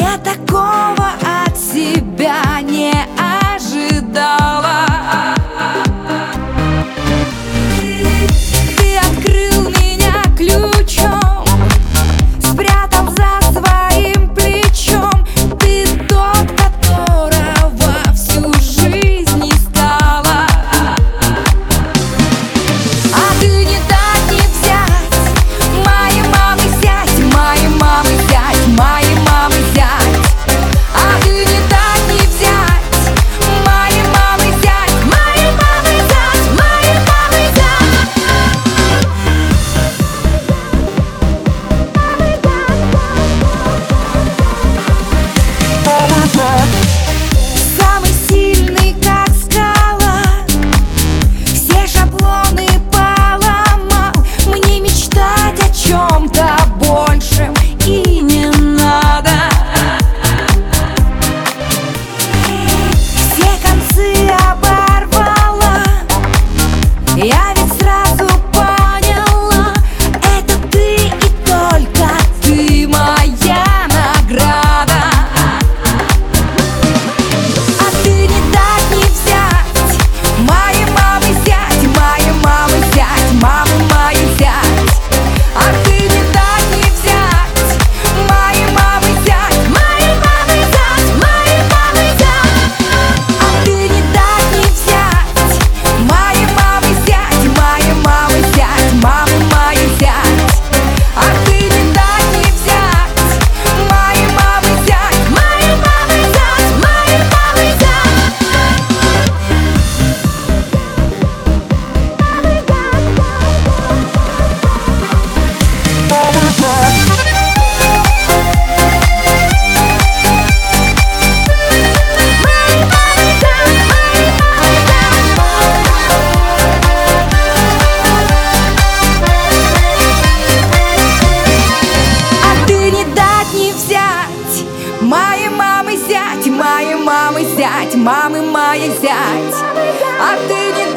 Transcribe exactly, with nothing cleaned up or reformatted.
Я такого от себя не ожидала. Ты открыл меня ключом, спрятал за своим плечом. Ты тот, которого всю жизнь не стала. А ты не дать не взять, моей мамы зять, моей мамы зять, моей мамы зять. А ты не дать не взять, моей мамы зять, моей мамы зять, моей мамы зять. Самый сильный, как скала, все шаблоны поломал. Мне мечтать о чем-то большем и не надо. Все концы оборвала, я ведь сразу поняла, это ты и только ты моя награда. А ты не дать не взять, моей мамы зять, моей мамы зять, мамы моей зять. А ты не дать не взять, моей мамы зять, моей мамы зять, моей мамы зять. А ты не дать не взять, моей мамы зять, моей мамы зять, мамы моей зять. А ты не дать не взять, моей мамы зять, моей мамы зять, моей мамы зять. А ты не дать не взять, моей мамы зять, моей мамы зять, мамы моей зять. А ты не